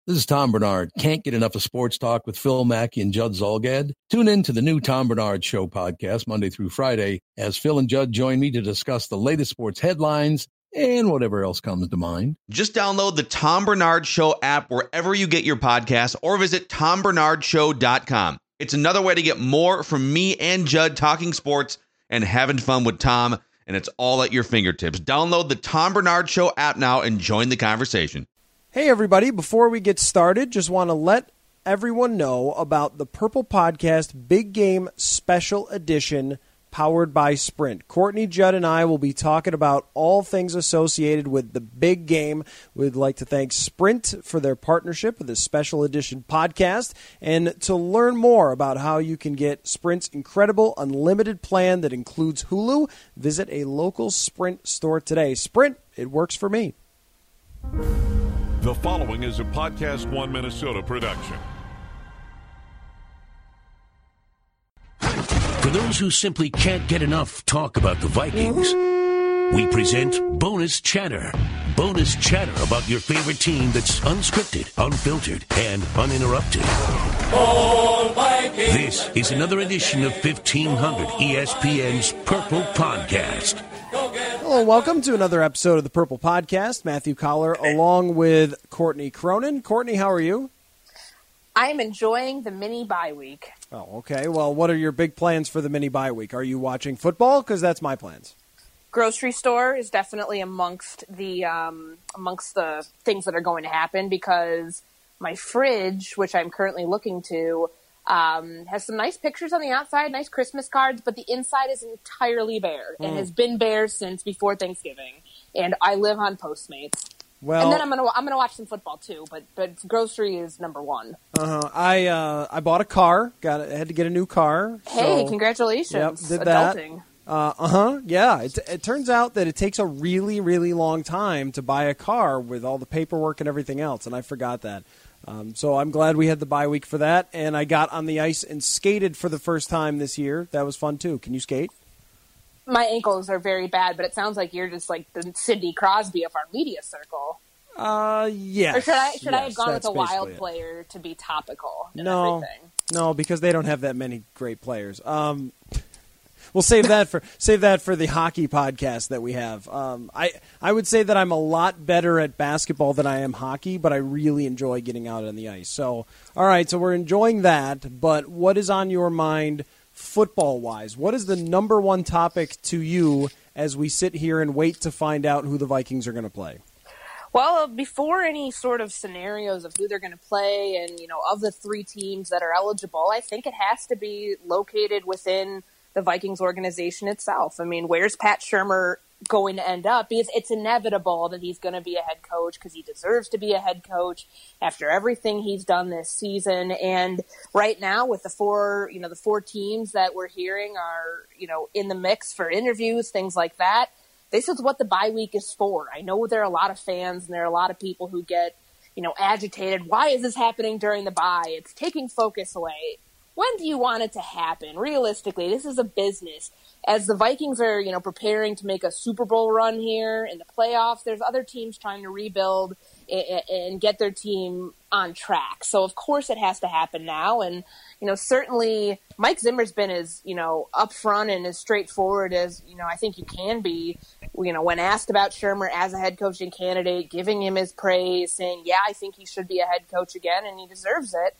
This is Tom Bernard. Can't get enough of sports talk with Phil Mackey and Judd Zolgad? Tune in to the new Tom Bernard Show podcast Monday through Friday as Phil and Judd join me to discuss the latest sports headlines and whatever else comes to mind. Just download the Tom Bernard Show app wherever you get your podcasts or visit tombernardshow.com. It's another way to get more from me and Judd talking sports and having fun with Tom, and it's all at your fingertips. Download the Tom Bernard Show app now and join the conversation. Hey, everybody. Before we get started, just want to let everyone know about the Purple Podcast Big Game Special Edition powered by Sprint. Courtney, Judd, and I will be talking about all things associated with the big game. We'd like to thank Sprint for their partnership with this special edition podcast. And to learn more about how you can get Sprint's incredible unlimited plan that includes Hulu, visit a local Sprint store today. Sprint, it works for me. The following is a Podcast One Minnesota production. For those who simply can't get enough talk about the Vikings, we present Bonus Chatter. Bonus chatter about your favorite team that's unscripted, unfiltered, and uninterrupted. This is another edition of 1500 ESPN's Purple Podcast. Hello, welcome to another episode of the Purple Podcast. Matthew Collar along with Courtney Cronin. Courtney, how are you? I'm enjoying the mini bye week. Oh, okay. Well, what are your big plans for the mini bye week? Are you watching football? Because that's my plans. Grocery store is definitely amongst the things that are going to happen because my fridge, which I'm currently looking to, has some nice pictures on the outside, nice Christmas cards, but the inside is entirely bare and has been bare since before Thanksgiving. And I live on Postmates. Well, and then I'm gonna watch some football too, but grocery is number one. I bought a car. Had to get a new car. Hey, congratulations! Yep, did adulting. That. Yeah. It turns out that it takes a really, really long time to buy a car with all the paperwork and everything else, and I forgot that. So I'm glad we had the bye week for that, and I got on the ice and skated for the first time this year. That was fun too. Can you skate? My ankles are very bad, but it sounds like you're just like the Sidney Crosby of our media circle. Yes. Or should I have gone with a Wild player to be topical? No, because they don't have that many great players. We'll save that for the hockey podcast that we have. I would say that I'm a lot better at basketball than I am hockey, but I really enjoy getting out on the ice. So, all right, so we're enjoying that. But what is on your mind football-wise? What is the number one topic to you as we sit here and wait to find out who the Vikings are going to play? Well, before any sort of scenarios of who they're going to play and, of the three teams that are eligible, I think it has to be located within the Vikings organization itself. I mean, where's Pat Shurmur going to end up? Because it's inevitable that he's going to be a head coach because he deserves to be a head coach after everything he's done this season. And right now with the four teams that we're hearing are, in the mix for interviews, things like that. This is what the bye week is for. I know there are a lot of fans and there are a lot of people who get, agitated. Why is this happening during the bye? It's taking focus away. When do you want it to happen? Realistically, this is a business. As the Vikings are, preparing to make a Super Bowl run here in the playoffs, there's other teams trying to rebuild and get their team on track. So, of course, it has to happen now. And, certainly Mike Zimmer's been as, upfront and as straightforward as, I think you can be, when asked about Shurmur as a head coaching candidate, giving him his praise, saying, yeah, I think he should be a head coach again and he deserves it.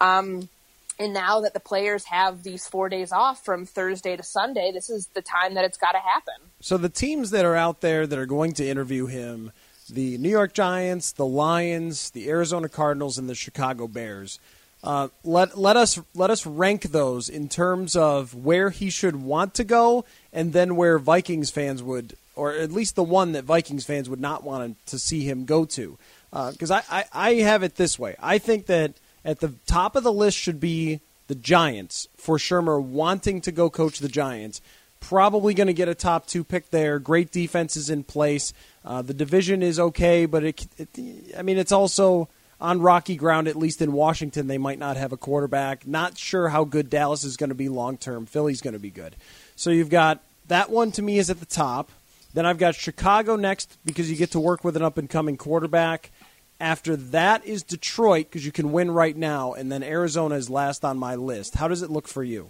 And now that the players have these 4 days off from Thursday to Sunday, this is the time that it's got to happen. So the teams that are out there that are going to interview him, the New York Giants, the Lions, the Arizona Cardinals, and the Chicago Bears, let us rank those in terms of where he should want to go and then where Vikings fans would, or at least the one that Vikings fans would not want to see him go to. Because I have it this way. I think that at the top of the list should be the Giants for Shurmur wanting to go coach the Giants. Probably going to get a top 2 pick there. Great defenses in place. The division is okay, but it's also on rocky ground, at least in Washington. They might not have a quarterback. Not sure how good Dallas is going to be long term. Philly's going to be good. So you've got that one to me is at the top. Then I've got Chicago next because you get to work with an up-and-coming quarterback. After that is Detroit, because you can win right now, and then Arizona is last on my list. How does it look for you?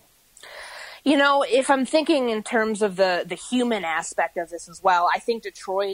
You know, if I'm thinking in terms of the human aspect of this as well, I think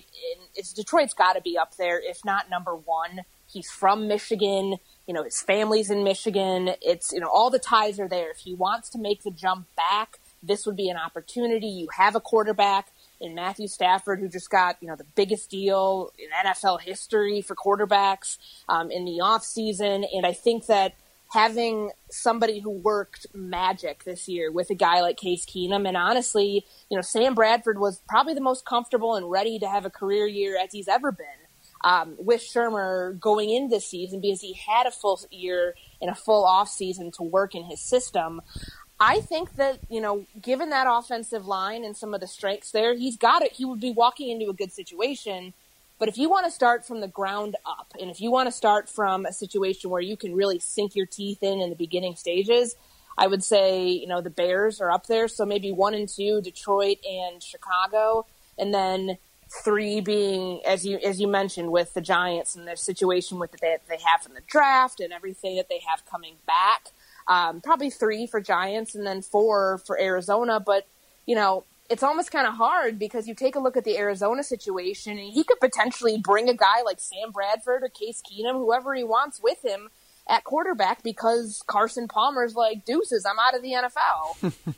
Detroit's got to be up there, if not number one. He's from Michigan. You know, his family's in Michigan. It's, you know, all the ties are there. If he wants to make the jump back, this would be an opportunity. You have a quarterback in Matthew Stafford, who just got, you know, the biggest deal in NFL history for quarterbacks in the offseason. And I think that having somebody who worked magic this year with a guy like Case Keenum, and honestly, you know, Sam Bradford was probably the most comfortable and ready to have a career year as he's ever been with Shurmur going in this season, because he had a full year and a full off season to work in his system. I think that, you know, given that offensive line and some of the strengths there, he's got it. He would be walking into a good situation. But if you want to start from the ground up, and if you want to start from a situation where you can really sink your teeth in the beginning stages, I would say, you know, the Bears are up there. So maybe 1 and 2, Detroit and Chicago, and then 3 being, as you mentioned, with the Giants and their situation with that they have in the draft and everything that they have coming back. Probably 3 for Giants and then 4 for Arizona. But, you know, it's almost kind of hard because you take a look at the Arizona situation and he could potentially bring a guy like Sam Bradford or Case Keenum, whoever he wants, with him at quarterback, because Carson Palmer's like, deuces, I'm out of the NFL.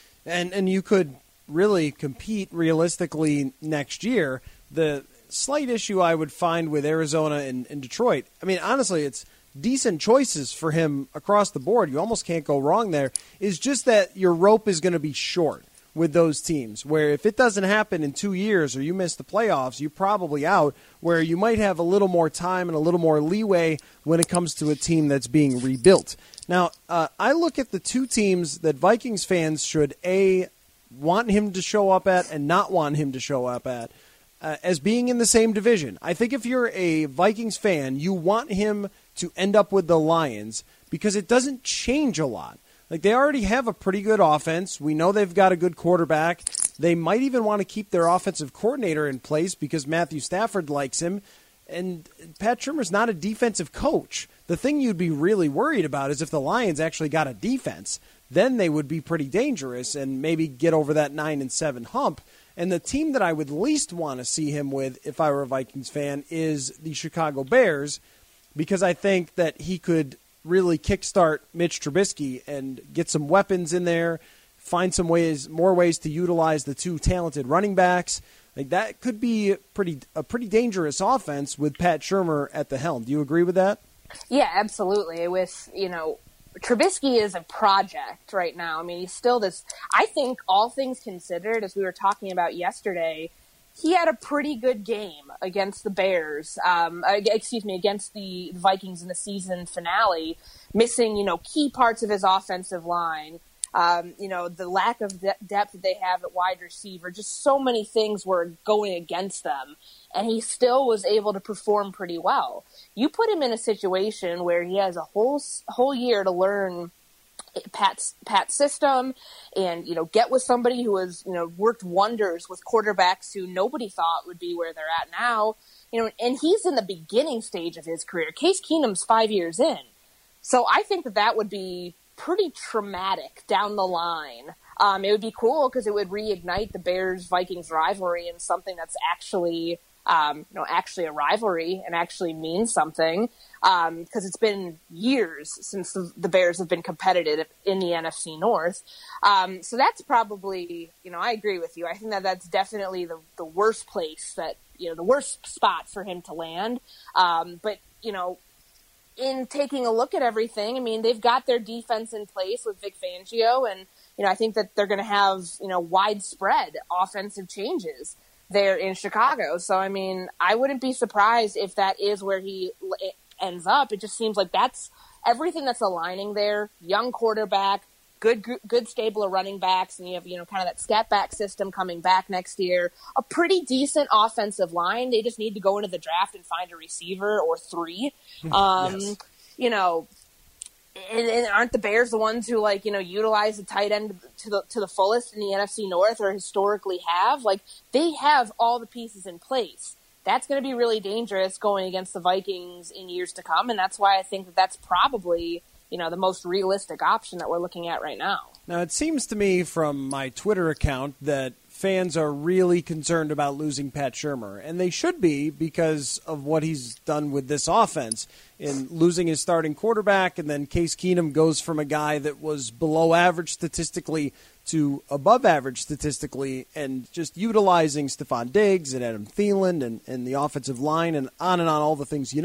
And you could really compete realistically next year. The slight issue I would find with Arizona and Detroit, I mean, honestly, it's decent choices for him across the board. You almost can't go wrong there. Is just that your rope is going to be short with those teams, where if it doesn't happen in 2 years or you miss the playoffs, you're probably out, where you might have a little more time and a little more leeway when it comes to a team that's being rebuilt. Now, I look at the 2 teams that Vikings fans should, want him to show up at and not want him to show up at, as being in the same division. I think if you're a Vikings fan, you want him to end up with the Lions because it doesn't change a lot. Like, they already have a pretty good offense. We know they've got a good quarterback. They might even want to keep their offensive coordinator in place because Matthew Stafford likes him. And Pat Shurmur's not a defensive coach. The thing you'd be really worried about is if the Lions actually got a defense. Then they would be pretty dangerous and maybe get over that 9-7 hump. And the team that I would least want to see him with, if I were a Vikings fan, is the Chicago Bears, because I think that he could really kickstart Mitch Trubisky and get some weapons in there, find some more ways to utilize the 2 talented running backs. Like, that could be a pretty dangerous offense with Pat Shurmur at the helm. Do you agree with that? Yeah, absolutely. With, you know, Trubisky is a project right now. I mean, he's still this, I think all things considered, as we were talking about yesterday, he had a pretty good game against the Bears, against the Vikings in the season finale, missing, you know, key parts of his offensive line. You know, the lack of depth that they have at wide receiver, just so many things were going against them. And he still was able to perform pretty well. You put him in a situation where he has a whole year to learn Pat's system and, you know, get with somebody who has, you know, worked wonders with quarterbacks who nobody thought would be where they're at now, you know, and he's in the beginning stage of his career. Case Keenum's 5 years in. So I think that would be pretty traumatic down the line. It would be cool because it would reignite the Bears-Vikings rivalry and something that's actually actually a rivalry and actually means something, because it's been years since the Bears have been competitive in the NFC North. So that's probably, you know, I agree with you. I think that's definitely the worst place that, you know, the worst spot for him to land. But, you know, in taking a look at everything, I mean, they've got their defense in place with Vic Fangio, and, you know, I think that they're going to have, you know, widespread offensive changes there in Chicago. So, I mean, I wouldn't be surprised if that is where he ends up. It just seems like that's everything that's aligning there. Young quarterback, good stable of running backs, and you have, you know, kind of that scat back system coming back next year. A pretty decent offensive line. They just need to go into the draft and find a receiver or 3. Yes. You know, and aren't the Bears the ones who, like, you know, utilize the tight end to the fullest in the NFC North, or historically have? Like, they have all the pieces in place. that's going to be really dangerous going against the Vikings in years to come. And that's why I think that's probably, the most realistic option that we're looking at right now. Now, it seems to me from my Twitter account that fans are really concerned about losing Pat Shurmur, and they should be because of what he's done with this offense in losing his starting quarterback, and then Case Keenum goes from a guy that was below average statistically to above average statistically, and just utilizing Stephon Diggs and Adam Thielen and the offensive line and on all the things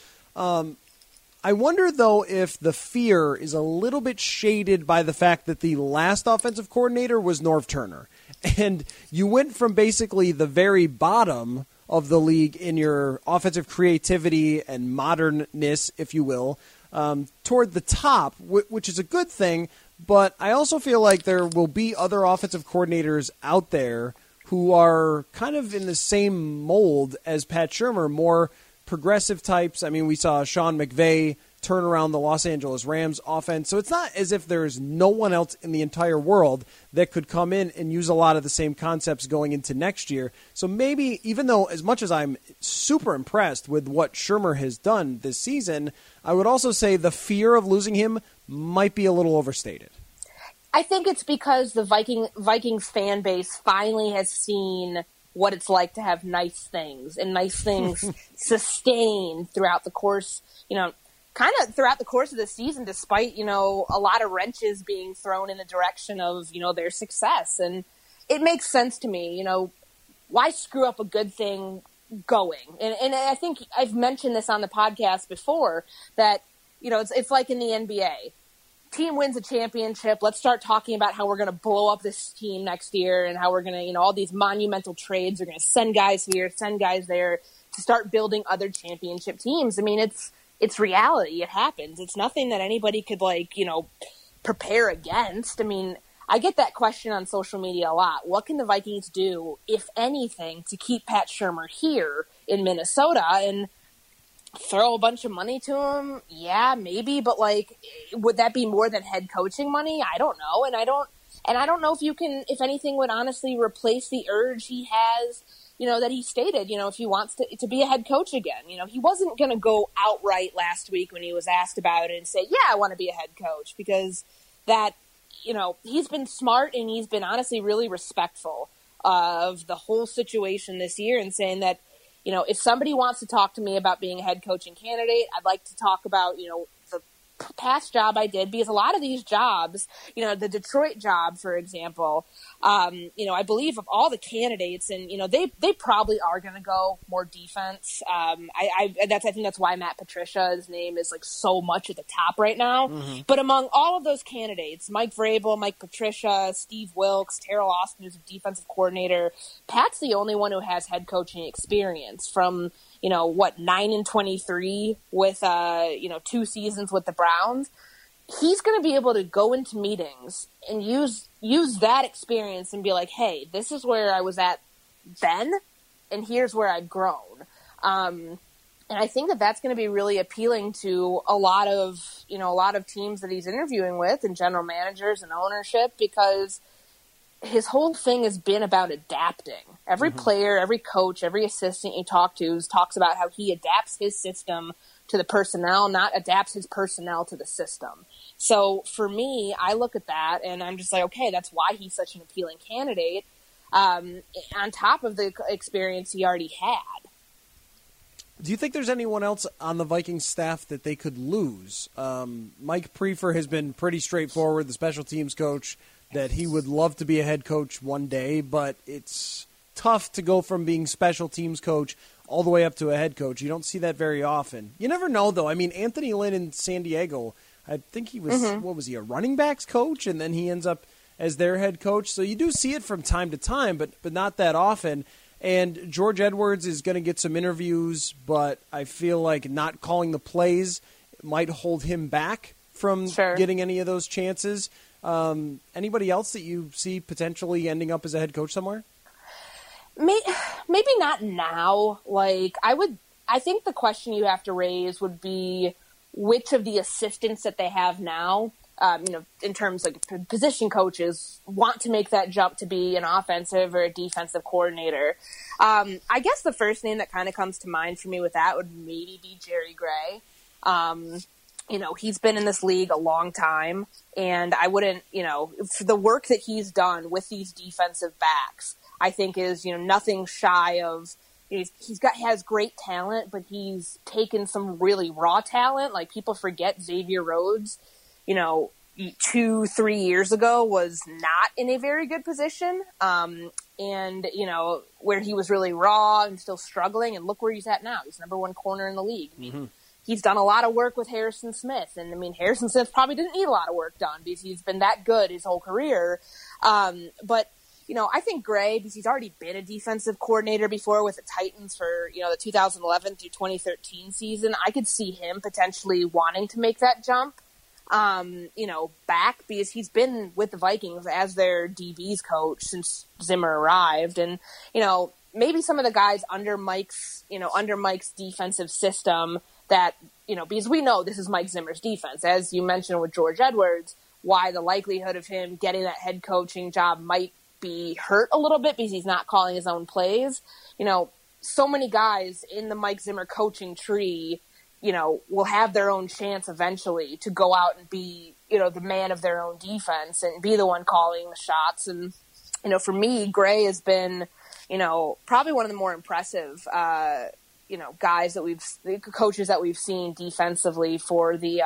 I wonder, though, if the fear is a little bit shaded by the fact that the last offensive coordinator was Norv Turner. And you went from basically the very bottom of the league in your offensive creativity and modernness, if you will, toward the top, which is a good thing. But I also feel like there will be other offensive coordinators out there who are kind of in the same mold as Pat Shurmur, more progressive types. I mean, we saw Sean McVay turn around the Los Angeles Rams offense. So it's not as if there's no one else in the entire world that could come in and use a lot of the same concepts going into next year. So maybe, even though as much as I'm super impressed with what Shurmur has done this season, I would also say the fear of losing him might be a little overstated. I think it's because the Vikings fan base finally has seen what it's like to have nice things sustained throughout the course, kind of throughout the course of the season, despite, a lot of wrenches being thrown in the direction of, their success. And it makes sense to me, why screw up a good thing going? And I think I've mentioned this on the podcast before that, it's like in the NBA. Team wins a championship. Let's start talking about how we're going to blow up this team next year and how we're going to, all these monumental trades. We're going to send guys here, send guys there to start building other championship teams. I mean, it's reality. It happens. It's nothing that anybody could prepare against. I mean, I get that question on social media a lot. What can the Vikings do, if anything, to keep Pat Shurmur here in Minnesota? And throw a bunch of money to him? Yeah, maybe, but would that be more than head coaching money? I don't know, and I don't know if anything would honestly replace the urge he has, that he stated, if he wants to be a head coach again. He wasn't going to go outright last week when he was asked about it and say, yeah, I want to be a head coach, because that, he's been smart and he's been honestly really respectful of the whole situation this year and saying that, if somebody wants to talk to me about being a head coaching candidate, I'd like to talk about, the past job I did, because a lot of these jobs, the Detroit job, for example, I believe of all the candidates, and, they probably are going to go more defense. I think that's why Matt Patricia's name is so much at the top right now. Mm-hmm. But among all of those candidates, Mike Vrabel, Mike Patricia, Steve Wilks, Terrell Austin, who's a defensive coordinator, Pat's the only one who has head coaching experience from, 9-23 with, 2 seasons with the Browns. He's going to be able to go into meetings and use that experience and be like, hey, this is where I was at then, and here's where I've grown. And I think that's going to be really appealing to a lot of teams that he's interviewing with and general managers and ownership, because his whole thing has been about adapting. Every player, every coach, every assistant you talk to talks about how he adapts his system to the personnel, not adapts his personnel to the system. So for me, I look at that and I'm just like, okay, that's why he's such an appealing candidate, on top of the experience he already had. Do you think there's anyone else on the Vikings staff that they could lose? Mike Prefer has been pretty straightforward, the special teams coach, that he would love to be a head coach one day, but it's tough to go from being special teams coach all the way up to a head coach. You don't see that very often. You never know, though. I mean, Anthony Lynn in San Diego, I think he was, what was he, a running backs coach? And then he ends up as their head coach. So you do see it from time to time, but not that often. And George Edwards is going to get some interviews, but I feel like not calling the plays might hold him back from getting any of those chances. Anybody else that you see potentially ending up as a head coach somewhere? Maybe not now. I think the question you have to raise would be which of the assistants that they have now in terms like position coaches want to make that jump to be an offensive or a defensive coordinator. I guess the first name that kind of comes to mind for me with that would maybe be Jerry Gray. He's been in this league a long time, and I wouldn't, for the work that he's done with these defensive backs, I think is, nothing shy of, he has great talent, but he's taken some really raw talent. Like, people forget Xavier Rhodes, 2-3 years ago was not in a very good position. And, where he was really raw and still struggling, and look where he's at now. He's number one corner in the league. I mean, he's done a lot of work with Harrison Smith. And, Harrison Smith probably didn't need a lot of work done because he's been that good his whole career. But, I think Gray, because he's already been a defensive coordinator before with the Titans for, the 2011 through 2013 season, I could see him potentially wanting to make that jump, back, because he's been with the Vikings as their DB's coach since Zimmer arrived. And, maybe some of the guys under Mike's defensive system that, because we know this is Mike Zimmer's defense, as you mentioned with George Edwards, why the likelihood of him getting that head coaching job might be hurt a little bit because he's not calling his own plays. So many guys in the Mike Zimmer coaching tree, will have their own chance eventually to go out and be, the man of their own defense and be the one calling the shots. And, for me, Gray has been, probably one of the more impressive, guys coaches that we've seen defensively for the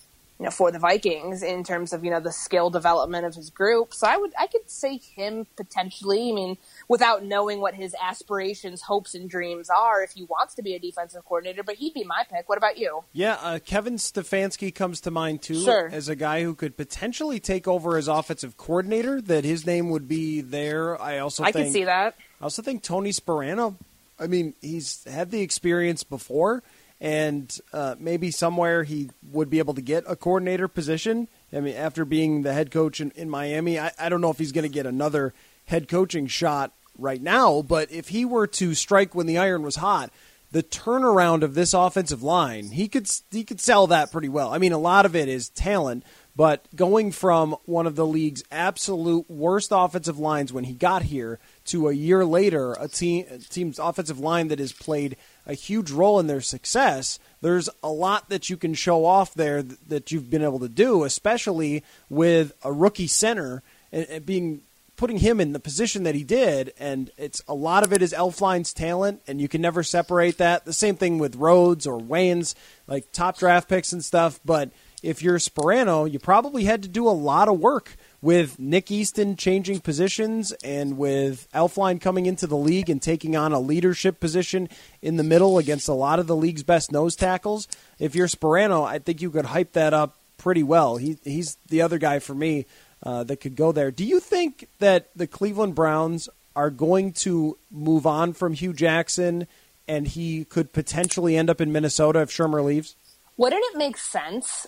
Vikings in terms of, the skill development of his group. So I could say him potentially, without knowing what his aspirations, hopes, and dreams are, if he wants to be a defensive coordinator, but he'd be my pick. What about you? Yeah, Kevin Stefanski comes to mind, too, sure, as a guy who could potentially take over as offensive coordinator, that his name would be there. I can see that. I also think Tony Sparano. He's had the experience before, and maybe somewhere he would be able to get a coordinator position. After being the head coach in Miami, I don't know if he's going to get another head coaching shot right now, but if he were to strike when the iron was hot, the turnaround of this offensive line, he could sell that pretty well. A lot of it is talent, but going from one of the league's absolute worst offensive lines when he got here to a year later, a team's offensive line that has played a huge role in their success, there's a lot that you can show off there that you've been able to do, especially with a rookie center and putting him in the position that he did. And a lot of it is Elflein's talent, and you can never separate that. The same thing with Rhodes or Wayne's, like top draft picks and stuff. But if you're Sparano, you probably had to do a lot of work with Nick Easton changing positions and with Elflein coming into the league and taking on a leadership position in the middle against a lot of the league's best nose tackles. If you're Sparano, I think you could hype that up pretty well. He's the other guy for me that could go there. Do you think that the Cleveland Browns are going to move on from Hugh Jackson and he could potentially end up in Minnesota if Shermer leaves? Wouldn't it make sense?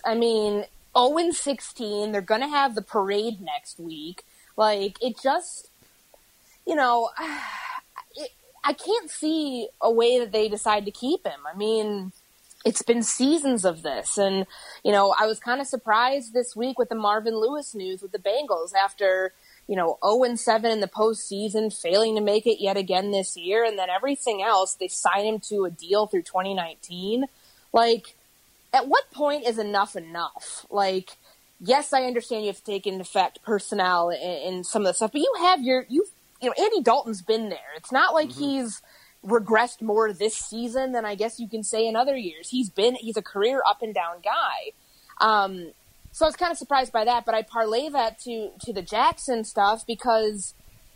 0-16, they're going to have the parade next week. It just, I can't see a way that they decide to keep him. It's been seasons of this. And, I was kind of surprised this week with the Marvin Lewis news with the Bengals after, 0-7 in the postseason, failing to make it yet again this year. And then everything else, they sign him to a deal through 2019. At what point is enough enough? Yes, I understand you have to take into effect personnel and some of the stuff, but Andy Dalton's been there. It's not like he's regressed more this season than I guess you can say in other years. He's a career up and down guy. So I was kind of surprised by that, but I parlay that to the Jackson stuff because,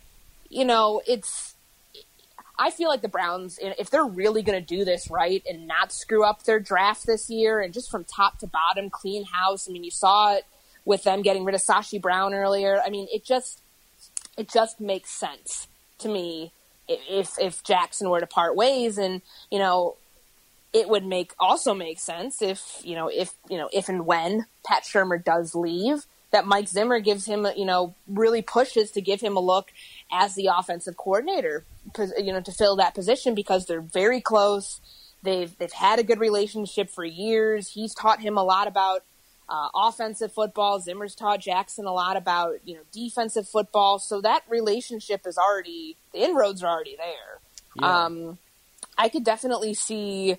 I feel like the Browns, if they're really going to do this right and not screw up their draft this year and just from top to bottom, clean house. You saw it with them getting rid of Sashi Brown earlier. It just makes sense to me if Jackson were to part ways, and it would also make sense if and when Pat Shurmur does leave, that Mike Zimmer gives him, really pushes to give him a look as the offensive coordinator, to fill that position because they're very close. They've had a good relationship for years. He's taught him a lot about offensive football. Zimmer's taught Jackson a lot about, defensive football. So that relationship is the inroads are already there. Yeah. I could definitely see,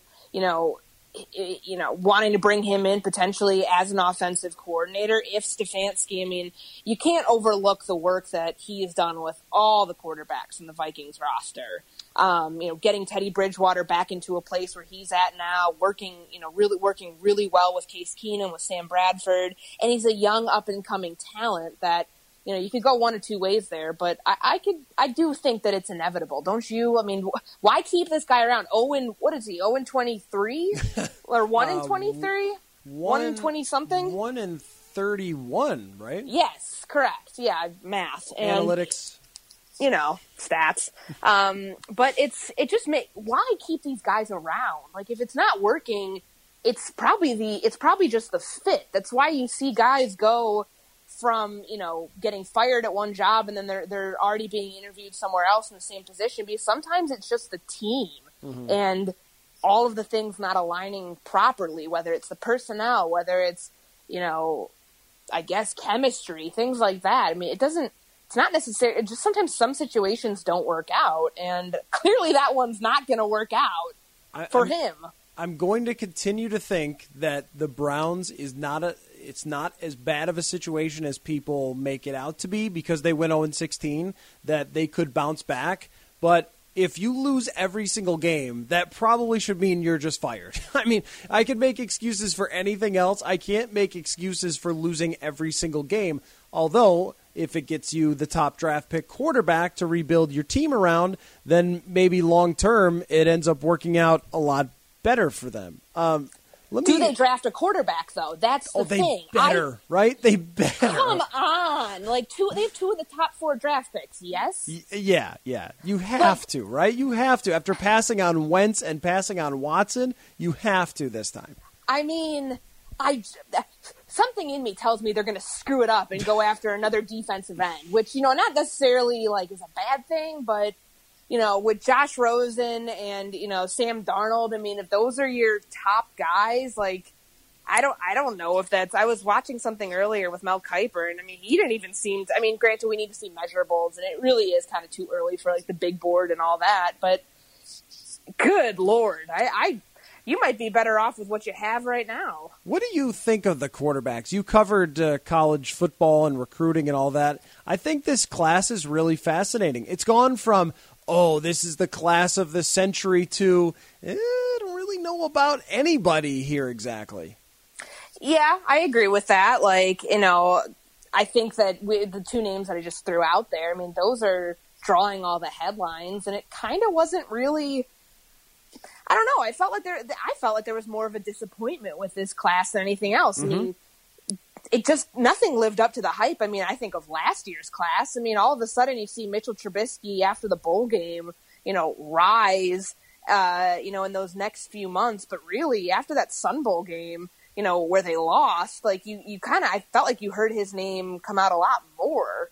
wanting to bring him in potentially as an offensive coordinator if Stefanski, you can't overlook the work that he has done with all the quarterbacks in the Vikings roster. Getting Teddy Bridgewater back into a place where he's at now, working really well with Case Keenum, with Sam Bradford, and he's a young up and coming talent that, you could go one of two ways there, but I do think that it's inevitable, don't you? Why keep this guy around? What is he? 0-23 or 1-23? 1-20 something? 1-31, right? Yes, correct. Yeah, math and analytics. Stats. But why keep these guys around? Like, if it's not working, it's probably just the fit. That's why you see guys go from, getting fired at one job and then they're already being interviewed somewhere else in the same position, because sometimes it's just the team and all of the things not aligning properly, whether it's the personnel, whether it's, I guess chemistry, things like that. It's not necessary. Just sometimes some situations don't work out, and clearly that one's not going to work out for him. I'm going to continue to think that the Browns it's not as bad of a situation as people make it out to be, because they went 0-16, that they could bounce back. But if you lose every single game, that probably should mean you're just fired. I could make excuses for anything else. I can't make excuses for losing every single game. Although, if it gets you the top draft pick quarterback to rebuild your team around, then maybe long term it ends up working out a lot better for them. Do they draft a quarterback, though? That's the thing. Right? They better. Come on. They have two of the top 4 draft picks, yes? Yeah. You have to, right? You have to. After passing on Wentz and passing on Watson, you have to this time. Something in me tells me they're going to screw it up and go after another defensive end, which, not necessarily, is a bad thing, but with Josh Rosen and, Sam Darnold, if those are your top guys, I don't know if that's, I was watching something earlier with Mel Kiper, and he didn't even seem to, granted we need to see measurables, and it really is kind of too early for the big board and all that, but good Lord, you might be better off with what you have right now. What do you think of the quarterbacks? You covered college football and recruiting and all that. I think this class is really fascinating. It's gone from, this is the class of the century to, I don't really know about anybody here exactly. Yeah, I agree with that. I think that the two names that I just threw out there, those are drawing all the headlines, and it kind of wasn't really, I don't know. I felt like there was more of a disappointment with this class than anything else. It just, nothing lived up to the hype. I think of last year's class. All of a sudden you see Mitchell Trubisky after the bowl game, rise, in those next few months. But really, after that Sun Bowl game, where they lost, I felt like you heard his name come out a lot more,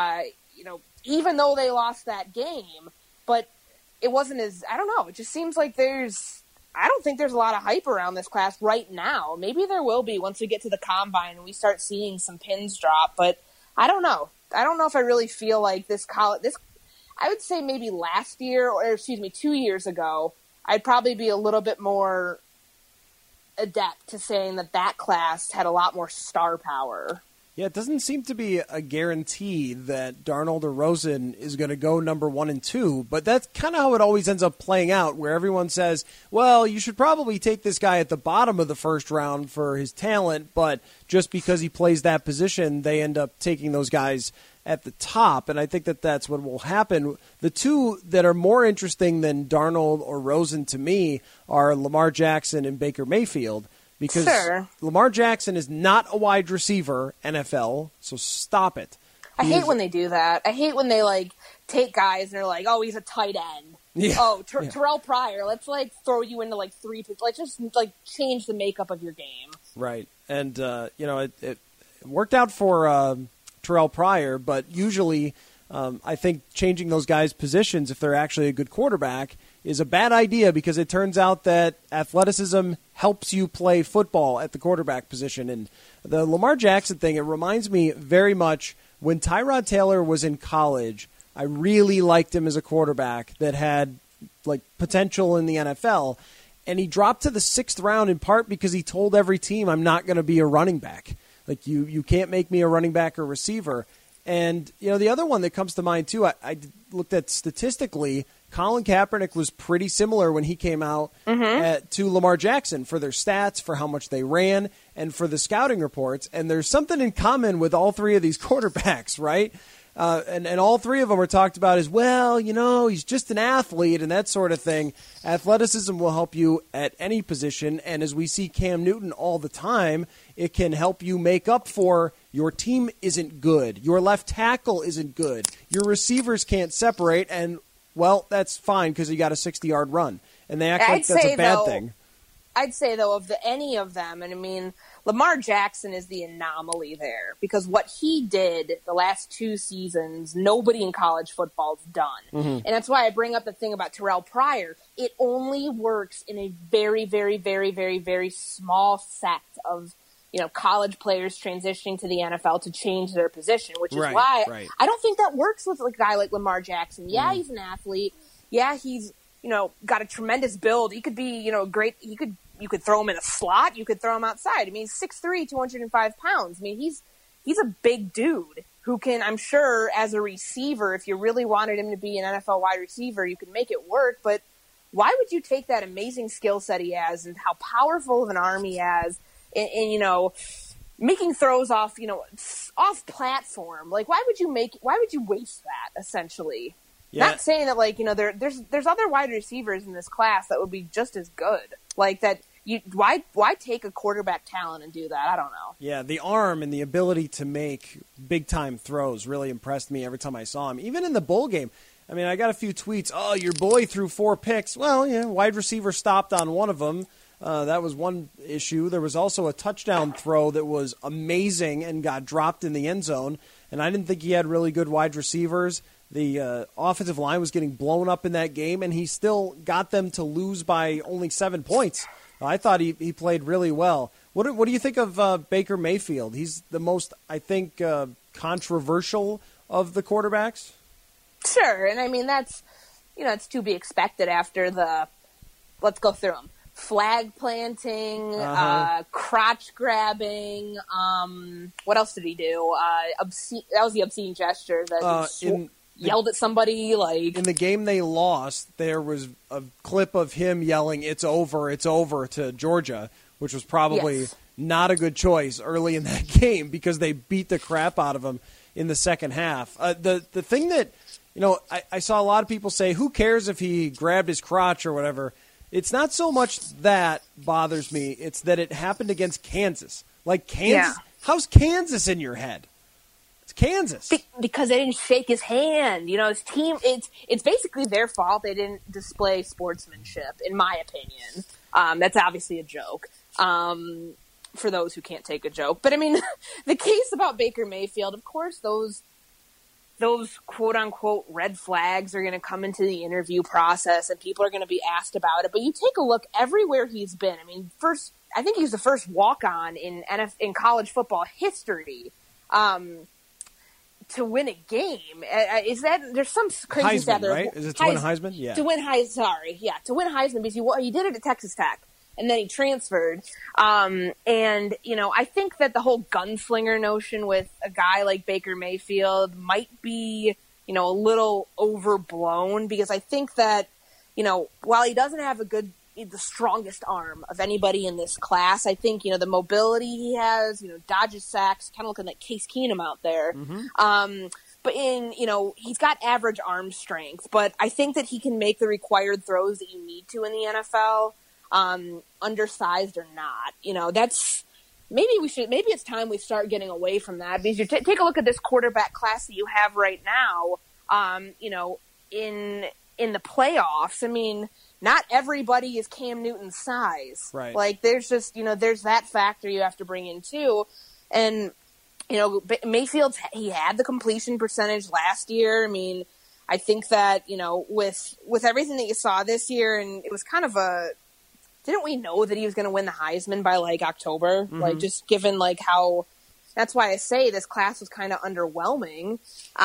even though they lost that game. But it wasn't as, I don't know, it just seems like I don't think there's a lot of hype around this class right now. Maybe there will be once we get to the combine and we start seeing some pins drop, but I don't know. I don't know if I really feel like I would say maybe last year, 2 years ago, I'd probably be a little bit more adept to saying that class had a lot more star power. Yeah, it doesn't seem to be a guarantee that Darnold or Rosen is going to go number 1 and 2, but that's kind of how it always ends up playing out, where everyone says, well, you should probably take this guy at the bottom of the first round for his talent, but just because he plays that position, they end up taking those guys at the top, and I think that that's what will happen. The two that are more interesting than Darnold or Rosen to me are Lamar Jackson and Baker Mayfield, because Lamar Jackson is not a wide receiver, NFL, so stop it. I hate when they do that. I hate when they take guys and they're like, oh, he's a tight end. Yeah. Terrell Pryor, let's throw you into 3 people. Let's just change the makeup of your game. Right. And it worked out for Terrell Pryor, but usually I think changing those guys' positions, if they're actually a good quarterback, is a bad idea because it turns out that athleticism helps you play football at the quarterback position. And the Lamar Jackson thing, it reminds me very much when Tyrod Taylor was in college. I really liked him as a quarterback that had like potential in the NFL. And he dropped to the 6th round in part because he told every team, I'm not going to be a running back. Like, you can't make me a running back or receiver. And, the other one that comes to mind, too, I looked at statistically, Colin Kaepernick was pretty similar when he came out to Lamar Jackson for their stats, for how much they ran, and for the scouting reports. And there's something in common with all three of these quarterbacks, right? And all three of them are talked about as, well, he's just an athlete and that sort of thing. Athleticism will help you at any position, and as we see Cam Newton all the time, it can help you make up for your team isn't good, your left tackle isn't good, your receivers can't separate, and, well, that's fine because you got a 60-yard run. And they act like that's a bad thing. I'd say, though, of any of them, and I mean, Lamar Jackson is the anomaly there because what he did the last 2 seasons, nobody in college football's done. And that's why I bring up the thing about Terrell Pryor. It only works in a very, very, very, very, very small set of, college players transitioning to the NFL to change their position, which is why I don't think that works with a guy like Lamar Jackson. Yeah, he's an athlete. Yeah, he's, got a tremendous build. He could be, great. You could throw him in a slot. You could throw him outside. I mean, he's 6'3", 205 pounds. I mean, he's a big dude who can, I'm sure, as a receiver, if you really wanted him to be an NFL wide receiver, you could make it work. But why would you take that amazing skill set he has and how powerful of an arm he has and making throws off, off platform? Like, why would you waste that, essentially? Yeah. Not saying that, there's other wide receivers in this class that would be just as good. Like that, why take a quarterback talent and do that? I don't know. Yeah, the arm and the ability to make big-time throws really impressed me every time I saw him. Even in the bowl game. I mean, I got a few tweets. Oh, your boy threw 4 picks. Well, wide receiver stopped on one of them. That was one issue. There was also a touchdown throw that was amazing and got dropped in the end zone. And I didn't think he had really good wide receivers. The offensive line was getting blown up in that game, and he still got them to lose by only 7 points. I thought he played really well. What do you think of Baker Mayfield? He's the most, I think, controversial of the quarterbacks. Sure, and I mean that's it's to be expected after let's go through them. Flag planting, crotch grabbing. What else did he do? That was the obscene gesture that yelled at somebody. Like in the game they lost, there was a clip of him yelling, it's over to Georgia, which was probably not a good choice early in that game because they beat the crap out of him in the second half. The thing that, I saw a lot of people say, who cares if he grabbed his crotch or whatever? It's not so much that bothers me. It's that it happened against Kansas. Like Kansas, how's Kansas in your head? It's Kansas. Because they didn't shake his hand. His team, it's basically their fault. They didn't display sportsmanship, in my opinion. That's obviously a joke for those who can't take a joke. But, I mean, the case about Baker Mayfield, of course, those quote-unquote red flags are going to come into the interview process and people are going to be asked about it. But you take a look everywhere he's been. I mean, I think he was the first walk-on in college football history to win a game. There's some crazy stat there. Right? Is it to win Heisman? Yeah. To win Heisman because he did it at Texas Tech. And then he transferred. And, I think that the whole gunslinger notion with a guy like Baker Mayfield might be, a little overblown because I think that, while he doesn't have the strongest arm of anybody in this class, I think, the mobility he has, dodges sacks, kind of looking like Case Keenum out there. But he's got average arm strength, but I think that he can make the required throws that you need to in the NFL. Undersized or not, that's maybe it's time we start getting away from that because you take a look at this quarterback class that you have right now, in the playoffs. I mean, not everybody is Cam Newton's size, right? Like there's just, there's that factor you have to bring in too. And, Mayfield, he had the completion percentage last year. I mean, I think that, with everything that you saw this year, and it was kind of didn't we know that he was going to win the Heisman by like October? Mm-hmm. Like just given like how, that's why I say this class was kind of underwhelming.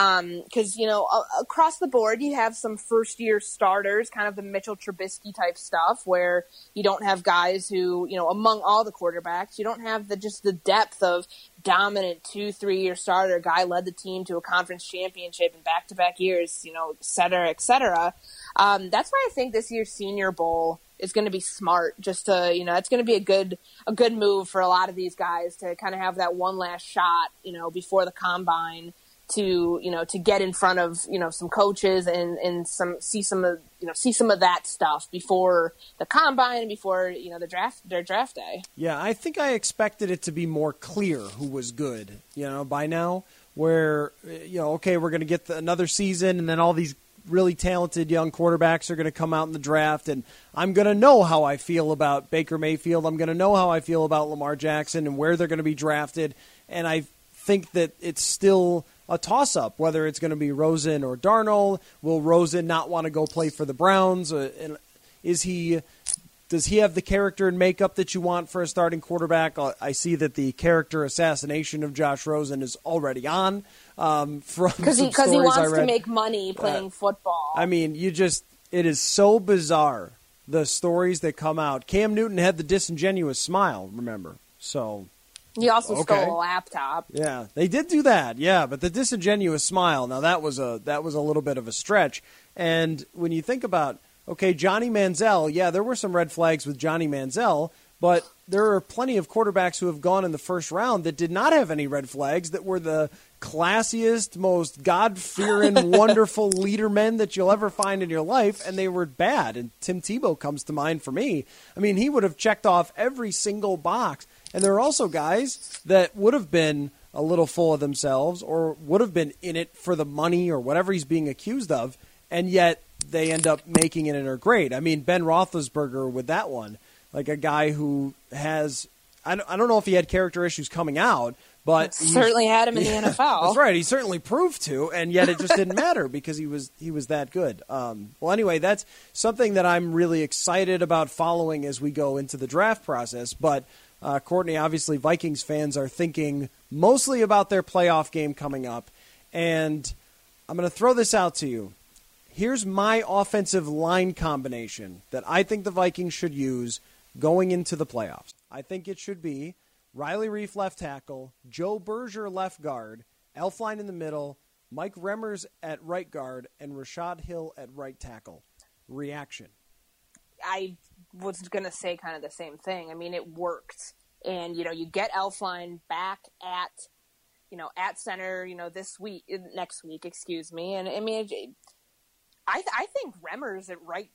Cause across the board, you have some first year starters, kind of the Mitchell Trubisky type stuff where you don't have guys who, among all the quarterbacks, you don't have the depth of dominant 2-3 year starter guy led the team to a conference championship in back-to-back years, et cetera, et cetera. That's why I think this year's Senior Bowl is going to be smart. Just to, it's going to be a good move for a lot of these guys to kind of have that one last shot, before the combine to get in front of, some coaches and see some of that stuff before the combine and before, their draft day. Yeah, I think I expected it to be more clear who was good, by now, where, okay, we're going to get another season and then all these really talented young quarterbacks are going to come out in the draft, and I'm going to know how I feel about Baker Mayfield. I'm going to know how I feel about Lamar Jackson and where they're going to be drafted, and I think that it's still a toss-up, whether it's going to be Rosen or Darnold. Will Rosen not want to go play for the Browns? And does he have the character and makeup that you want for a starting quarterback? I see that the character assassination of Josh Rosen is already on. Because he wants to make money playing football. I mean, it is so bizarre, the stories that come out. Cam Newton had the disingenuous smile, remember? So he also stole a laptop. Yeah, they did do that. Yeah, but the disingenuous smile, now that was a little bit of a stretch. And when you think about, okay, Johnny Manziel, yeah, there were some red flags with Johnny Manziel, but there are plenty of quarterbacks who have gone in the first round that did not have any red flags, that were the classiest, most God-fearing, wonderful leader men that you'll ever find in your life, and they were bad. And Tim Tebow comes to mind for me. I mean, he would have checked off every single box. And there are also guys that would have been a little full of themselves or would have been in it for the money or whatever he's being accused of, and yet they end up making it and are great. I mean, Ben Roethlisberger with that one, like a guy who has, I don't know if he had character issues coming out, but certainly had him in the NFL. That's right. He certainly proved to, and yet it just didn't matter because he was that good. Well, anyway, that's something that I'm really excited about following as we go into the draft process. But Courtney, obviously, Vikings fans are thinking mostly about their playoff game coming up, and I'm going to throw this out to you. Here's my offensive line combination that I think the Vikings should use going into the playoffs. I think it should be Riley Reiff left tackle, Joe Berger left guard, Elflein in the middle, Mike Remmers at right guard, and Rashad Hill at right tackle. Reaction. I was going to say kind of the same thing. I mean, it worked. And, you get Elflein back at center, next week, excuse me. And I mean, I think Remmers at right,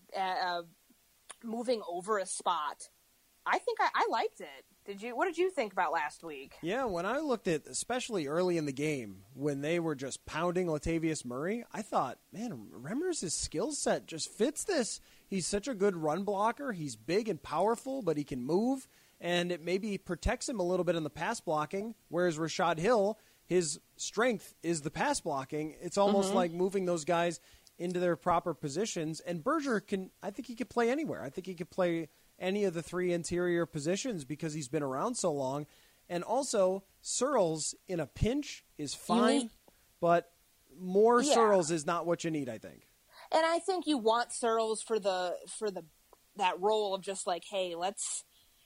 moving over a spot, I think I liked it. What did you think about last week? Yeah, when I looked at, especially early in the game, when they were just pounding Latavius Murray, I thought, man, Remmers' skill set just fits this. He's such a good run blocker. He's big and powerful, but he can move, and it maybe protects him a little bit in the pass blocking, whereas Rashad Hill, his strength is the pass blocking. It's almost like moving those guys into their proper positions, and Berger I think he could play anywhere. I think he could play any of the three interior positions because he's been around so long. And also, Searles in a pinch is fine, but more Searles is not what you need, I think. And I think you want Searles for that role of just like, hey, let's,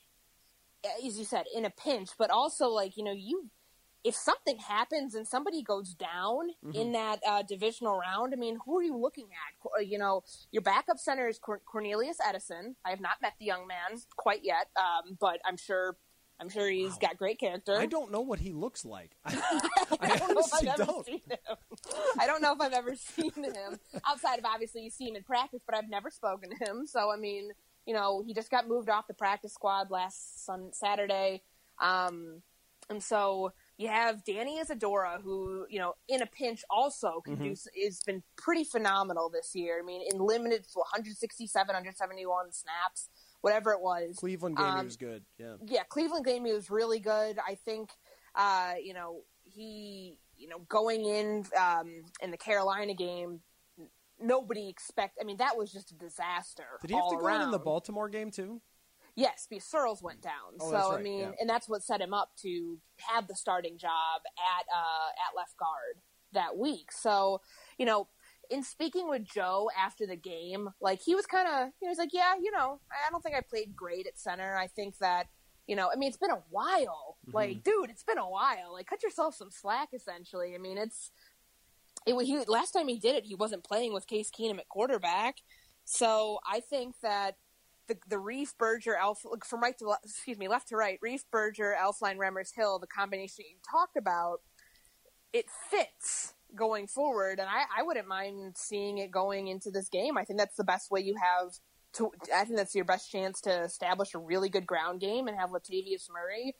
as you said, in a pinch, but also like, if something happens and somebody goes down in that divisional round, I mean, who are you looking at? Your backup center is Cornelius Edison. I have not met the young man quite yet, but I'm sure he's got great character. I don't know what he looks like. I don't know if I've ever seen him. I don't know if I've ever seen him outside of obviously you see him in practice, but I've never spoken to him. So I mean, he just got moved off the practice squad last Saturday, and so. You have Danny Isadora, who, in a pinch also can has been pretty phenomenal this year. I mean, in limited 167, 171 snaps, whatever it was. Cleveland game, he was good. Yeah. Yeah, Cleveland game, he was really good. I think, he, going in the Carolina game, nobody I mean, that was just a disaster. Did he have to go around. in the Baltimore game too? Yes, because Searles went down. Oh, so that's right. I mean, yeah. and that's what set him up to have the starting job at left guard that week. So, you know, in speaking with Joe after the game, like he was kind of, he was like, yeah, you know, I don't think I played great at center. I think that, you know, I mean, it's been a while. Mm-hmm. Like, dude, it's been a while. Like, cut yourself some slack, essentially. I mean, last time he did it, he wasn't playing with Case Keenum at quarterback. So I think that the Reef Berger from left to right, Reef Berger, Elflein, Remmers, Hill, the combination you talked about, it fits going forward, and I wouldn't mind seeing it going into this game. I think that's the best way you have to. I think that's your best chance to establish a really good ground game and have Latavius Murray,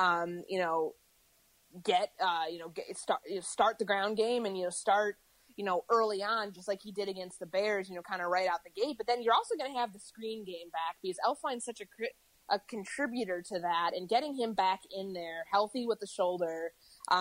start the ground game and start early on, just like he did against the Bears, kind of right out the gate. But then you're also going to have the screen game back because Elflein's such a contributor to that, and getting him back in there healthy with the shoulder,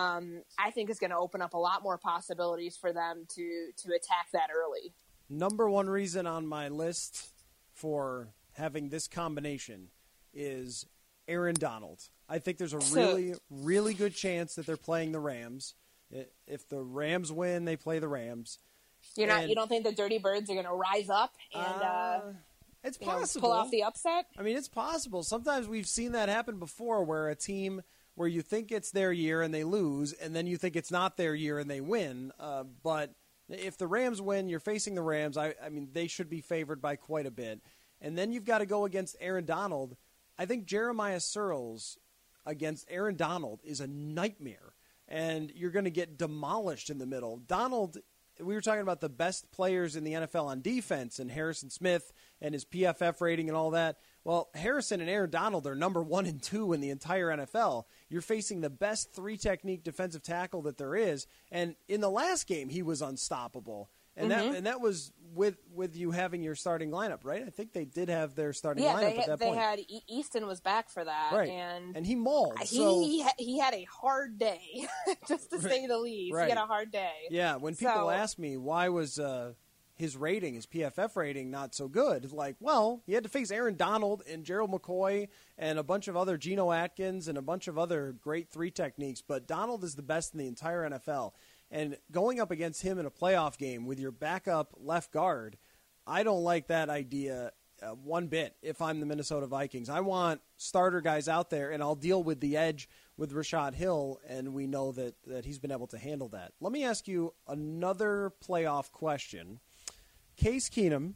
I think is going to open up a lot more possibilities for them to attack that early. Number one reason on my list for having this combination is Aaron Donald. I think there's a really, really good chance that they're playing the Rams. If the Rams win, they play the Rams. You don't think the Dirty Birds are going to rise up and it's possible. Pull off the upset? I mean, it's possible. Sometimes we've seen that happen before, where a team where you think it's their year and they lose, and then you think it's not their year and they win. But if the Rams win, you're facing the Rams. I mean, they should be favored by quite a bit. And then you've got to go against Aaron Donald. I think Jeremiah Searles against Aaron Donald is a nightmare. And you're going to get demolished in the middle. Donald, we were talking about the best players in the NFL on defense, and Harrison Smith and his PFF rating and all that. Well, Harrison and Aaron Donald are number 1 and 2 in the entire NFL. You're facing the best three-technique defensive tackle that there is. And in the last game, he was unstoppable. And that was with you having your starting lineup, right? I think they did have their starting lineup at that point. Yeah, they had Easton was back for that, right? And he mauled. He had a hard day, just to say the least. Right. He had a hard day. Yeah, when people ask me why was his PFF rating, not so good, like, well, he had to face Aaron Donald and Gerald McCoy and a bunch of other Geno Atkins and a bunch of other great three techniques, but Donald is the best in the entire NFL. And going up against him in a playoff game with your backup left guard, I don't like that idea one bit if I'm the Minnesota Vikings. I want starter guys out there, and I'll deal with the edge with Rashad Hill, and we know that he's been able to handle that. Let me ask you another playoff question. Case Keenum,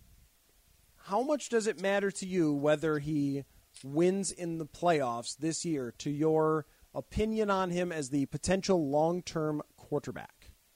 how much does it matter to you whether he wins in the playoffs this year, to your opinion on him as the potential long-term quarterback?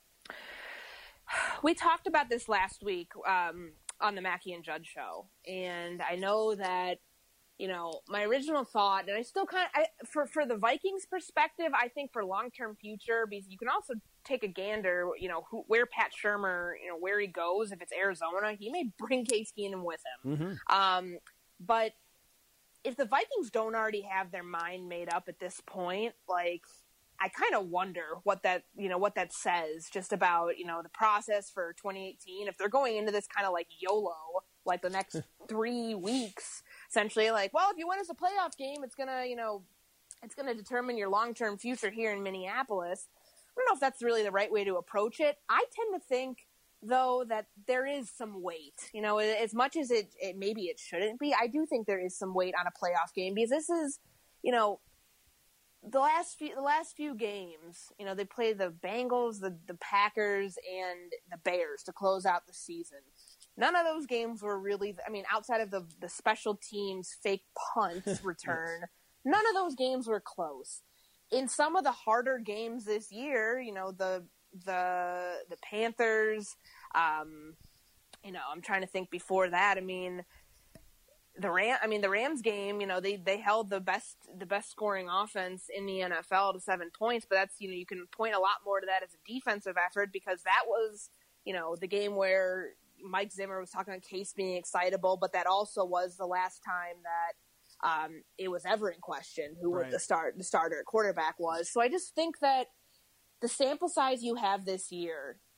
We talked about this last week on the Mackey and Judd show, and I know that, my original thought, and I still for the Vikings perspective, I think for long-term future, because you can also take a gander, where Pat Shurmur, where he goes. If it's Arizona, he may bring Case Keenum with him. Mm-hmm. But if the Vikings don't already have their mind made up at this point, like, I kind of wonder what that says just about, the process for 2018. If they're going into this kind of like YOLO, like the next 3 weeks, essentially, like, well, if you win us a playoff game, it's going to determine your long-term future here in Minneapolis. I don't know if that's really the right way to approach it. I tend to think, though, that there is some weight, as much as it maybe it shouldn't be. I do think there is some weight on a playoff game, because this is, the last few games, they played the Bengals, the Packers, and the Bears to close out the season. None of those games were really, outside of the special teams fake punt return, none of those games were close. In some of the harder games this year, the Panthers, I'm trying to think before that. The Rams game, they held the best scoring offense in the NFL to 7 points, but that's, you can point a lot more to that as a defensive effort, because that was, the game where Mike Zimmer was talking about Case being excitable, but that also was the last time that it was ever in question who right. the starter at quarterback was. So I just think that the sample size you have this year,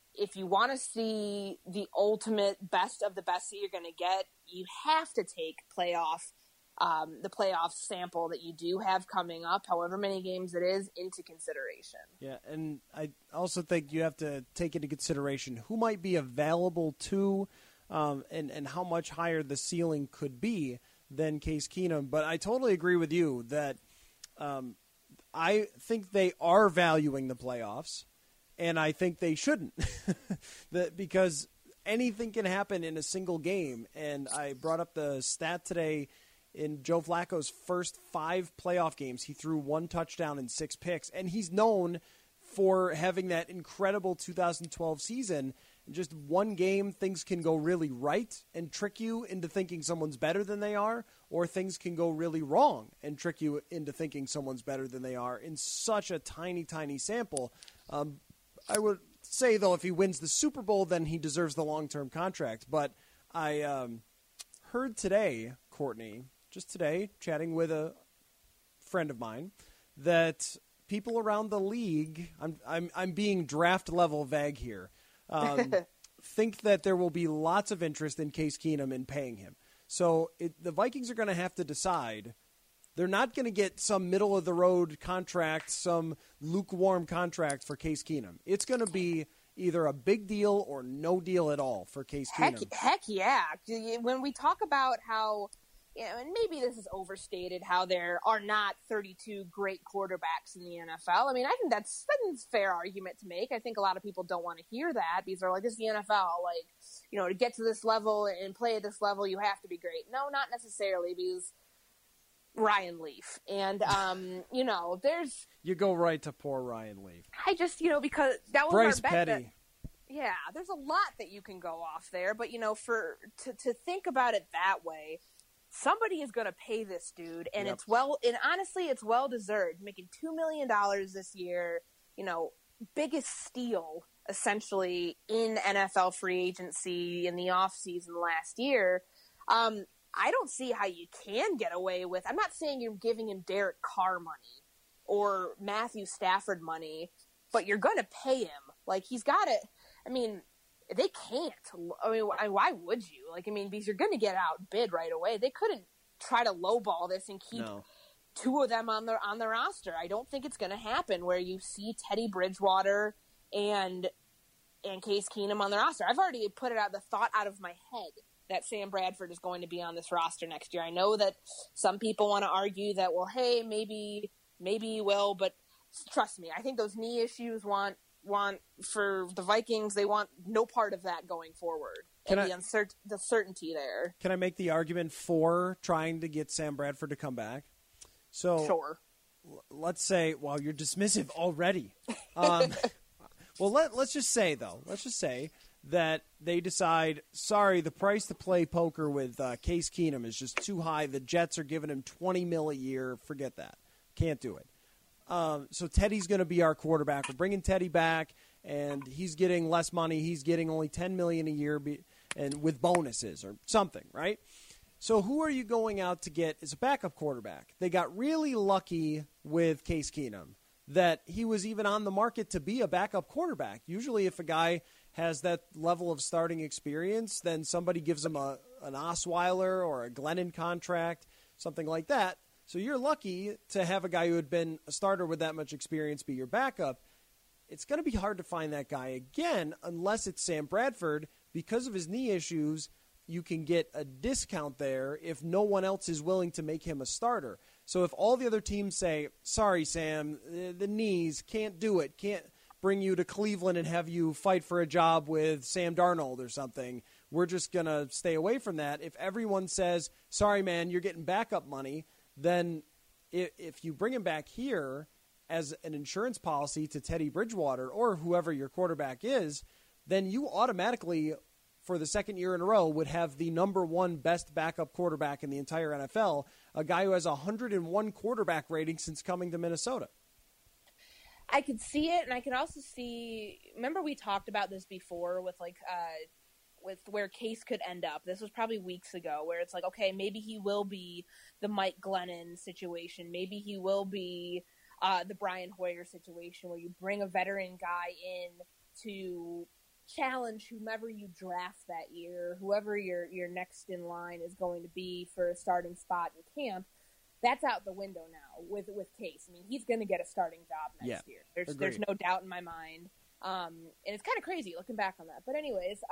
if you want to see the ultimate best of the best that you're going to get, you have to take the playoff sample that you do have coming up, however many games it is, into consideration. Yeah, and I also think you have to take into consideration who might be available to, and how much higher the ceiling could be than Case Keenum. But I totally agree with you that I think they are valuing the playoffs, and I think they shouldn't, because anything can happen in a single game. And I brought up the stat today. In Joe Flacco's first 5 playoff games, he threw 1 touchdown and 6 picks, and he's known for having that incredible 2012 season. In just one game, things can go really right and trick you into thinking someone's better than they are, or things can go really wrong and trick you into thinking someone's better than they are in such a tiny, tiny sample. I would say, though, if he wins the Super Bowl, then he deserves the long-term contract. But I heard today, Courtney, just today, chatting with a friend of mine, that people around the league, I'm being draft level vague here, think that there will be lots of interest in Case Keenum in paying him. So the Vikings are going to have to decide. They're not going to get some middle of the road contract, some lukewarm contract for Case Keenum. It's going to be either a big deal or no deal at all for Case Keenum. Heck yeah! When we talk about how, and maybe this is overstated, how there are not 32 great quarterbacks in the NFL. I mean, I think that's a fair argument to make. I think a lot of people don't want to hear that because they're like, this is the NFL. Like, to get to this level and play at this level, you have to be great. No, not necessarily, because Ryan Leaf. And, there's... You go right to poor Ryan Leaf. I just, because that was Bryce our bet. Petty. Yeah, there's a lot that you can go off there. But, to think about it that way, somebody is going to pay this dude, and Yep. honestly, it's well deserved. Making $2 million this year, biggest steal essentially in NFL free agency in the offseason last year. I don't see how you can get away with. I'm not saying you're giving him Derek Carr money or Matthew Stafford money, but you're going to pay him. Like, he's got it. I mean, they can't. I mean, why would you? Because you're going to get outbid right away. They couldn't try to lowball this and keep two of them on the roster. I don't think it's going to happen where you see Teddy Bridgewater and Case Keenum on the roster. I've already put the thought out of my head that Sam Bradford is going to be on this roster next year. I know that some people want to argue that, well, hey, maybe he will, but trust me, I think those knee issues want for the Vikings, they want no part of that going forward. The certainty there. Can I make the argument for trying to get Sam Bradford to come back? So sure. Let's say, well, you're dismissive already. Well, let's just say that they decide, sorry, the price to play poker with Case Keenum is just too high. The Jets are giving him $20 million a year. Forget that. Can't do it. So Teddy's going to be our quarterback. We're bringing Teddy back, and he's getting less money. He's getting only $10 million a year, and with bonuses or something, right? So who are you going out to get as a backup quarterback? They got really lucky with Case Keenum that he was even on the market to be a backup quarterback. Usually if a guy has that level of starting experience, then somebody gives him an Osweiler or a Glennon contract, something like that. So you're lucky to have a guy who had been a starter with that much experience be your backup. It's going to be hard to find that guy again unless it's Sam Bradford. Because of his knee issues, you can get a discount there if no one else is willing to make him a starter. So if all the other teams say, sorry, Sam, the knees, can't do it, can't bring you to Cleveland and have you fight for a job with Sam Darnold or something, we're just going to stay away from that. If everyone says, sorry, man, you're getting backup money, then if you bring him back here as an insurance policy to Teddy Bridgewater or whoever your quarterback is, then you automatically, for the second year in a row, would have the number one best backup quarterback in the entire NFL, a guy who has a 101 quarterback rating since coming to Minnesota. I could see it, and I could also see, remember we talked about this before with with where Case could end up. This was probably weeks ago, where it's like, okay, maybe he will be the Mike Glennon situation. Maybe he will be the Brian Hoyer situation, where you bring a veteran guy in to challenge whomever you draft that year, whoever your next in line is going to be for a starting spot in camp. That's out the window now with Case. I mean, he's going to get a starting job next year. There's no doubt in my mind. And it's kind of crazy looking back on that. But anyways,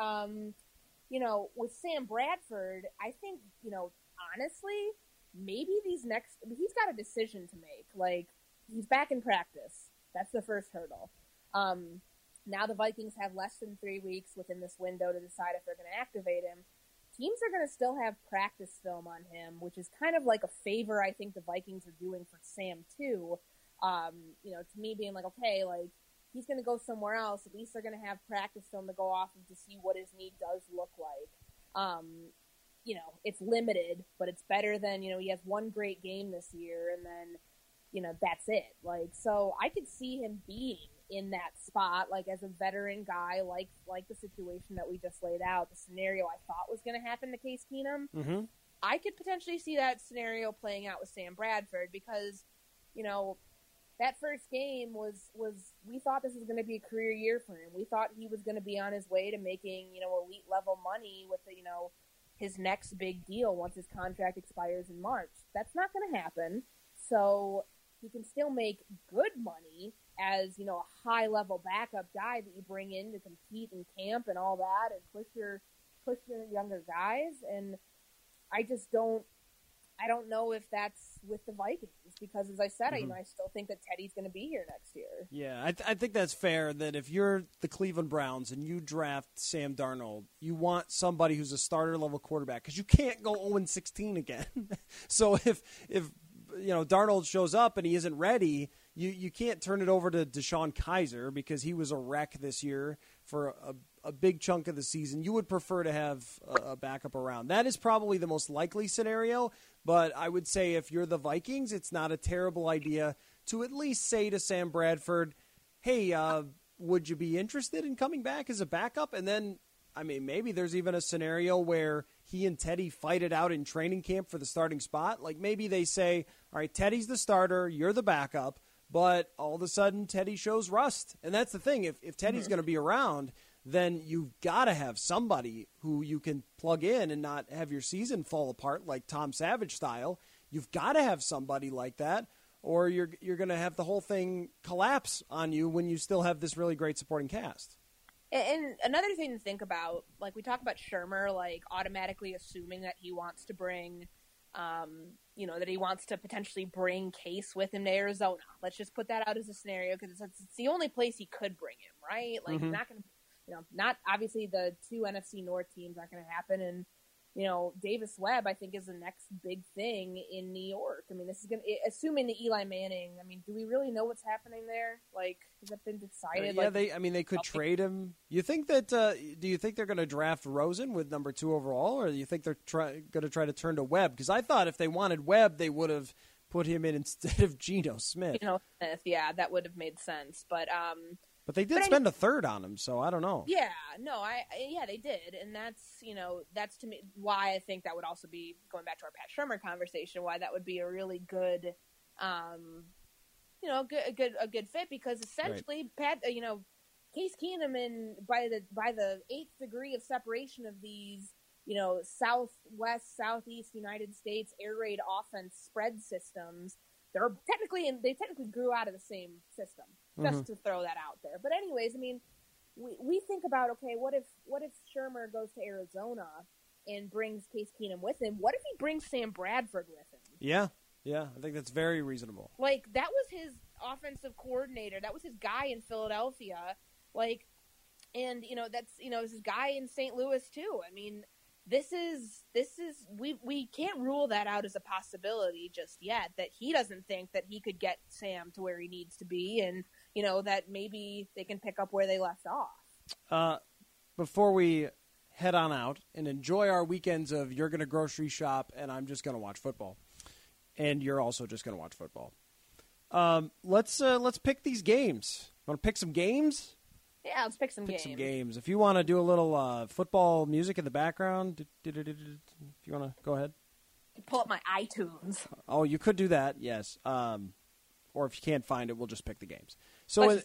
with Sam Bradford, I think, honestly, maybe he's got a decision to make. Like, he's back in practice. That's the first hurdle. Now the Vikings have less than 3 weeks within this window to decide if they're going to activate him. Teams are going to still have practice film on him, which is kind of like a favor I think the Vikings are doing for Sam too. To me being like, okay, like, he's going to go somewhere else. At least they're going to have practice film to go off of to see what his knee does look like. It's limited, but it's better than, he has one great game this year and then, that's it. Like, so I could see him being in that spot, like as a veteran guy, like the situation that we just laid out, the scenario I thought was going to happen to Case Keenum. Mm-hmm. I could potentially see that scenario playing out with Sam Bradford because, that first game was we thought this was going to be a career year for him. We thought he was going to be on his way to making, elite level money with, his next big deal once his contract expires in March. That's not going to happen. So he can still make good money as, a high-level backup guy that you bring in to compete in camp and all that and push your younger guys. And I don't know if that's with the Vikings because, as I said, I still think that Teddy's going to be here next year. Yeah, I think that's fair that if you're the Cleveland Browns and you draft Sam Darnold, you want somebody who's a starter-level quarterback because you can't go 0-16 again. So if Darnold shows up and he isn't ready, you can't turn it over to Deshaun Kaiser because he was a wreck this year for a big chunk of the season. You would prefer to have a backup around. That is probably the most likely scenario, but I would say if you're the Vikings, it's not a terrible idea to at least say to Sam Bradford, hey, would you be interested in coming back as a backup? And then, maybe there's even a scenario where he and Teddy fight it out in training camp for the starting spot. Like maybe they say, all right, Teddy's the starter, you're the backup, but all of a sudden Teddy shows rust. And that's the thing. If Teddy's going to be around, then you've got to have somebody who you can plug in and not have your season fall apart like Tom Savage style. You've got to have somebody like that, or you're going to have the whole thing collapse on you when you still have this really great supporting cast. And another thing to think about, like we talk about Shurmur, like automatically assuming that he wants to bring, that he wants to potentially bring Case with him to Arizona. Let's just put that out as a scenario because it's the only place he could bring him, right? Like he's not going to, not obviously the two NFC North teams aren't going to happen. And, Davis Webb, I think, is the next big thing in New York. This is assuming the Eli Manning. Do we really know what's happening there? Like, has that been decided? Yeah, they could trade him. You think that? Do you think they're going to draft Rosen with number 2 overall, or do you think they're going to try to turn to Webb? Because I thought if they wanted Webb, they would have put him in instead of Geno Smith. Yeah, that would have made sense. But they did spend a third on him, so I don't know. Yeah, no, they did, and that's to me why I think that would also be, going back to our Pat Shurmur conversation, why that would be a really good, a good fit because essentially Pat, Case Keenum by the 8th degree of separation of these, Southwest, Southeast United States air raid offense spread systems, they technically grew out of the same system. Just to throw that out there. But anyways, we think about, okay, what if Shurmur goes to Arizona and brings Case Keenum with him? What if he brings Sam Bradford with him? Yeah, I think that's very reasonable. Like, that was his offensive coordinator. That was his guy in Philadelphia. Like, and, that's, this is guy in St. Louis too. This is we can't rule that out as a possibility just yet, that he doesn't think that he could get Sam to where he needs to be, and that maybe they can pick up where they left off. Before we head on out and enjoy our weekends of you're going to grocery shop and I'm just going to watch football, and you're also just going to watch football. Let's pick these games. Want to pick some games? Yeah, let's pick some games. If you want to do a little football music in the background, if you want to go ahead. Pull up my iTunes. Oh, you could do that, yes. Or if you can't find it, we'll just pick the games. So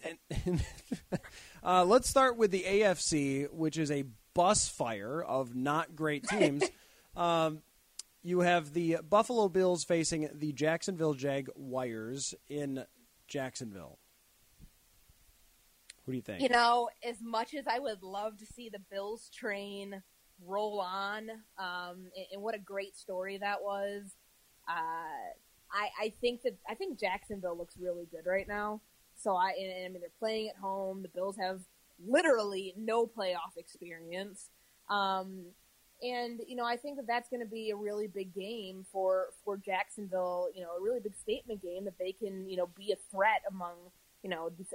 let's start with the AFC, which is a bus fire of not great teams. You have the Buffalo Bills facing the Jacksonville Jaguars in Jacksonville. What do you think? You know, as much as I would love to see the Bills train roll on, and what a great story that was, I think Jacksonville looks really good right now. So I mean, they're playing at home. The Bills have literally no playoff experience. And, you know, I think that that's going to be a really big game for Jacksonville, you know, a really big statement game that they can, you know, be a threat among, you know, the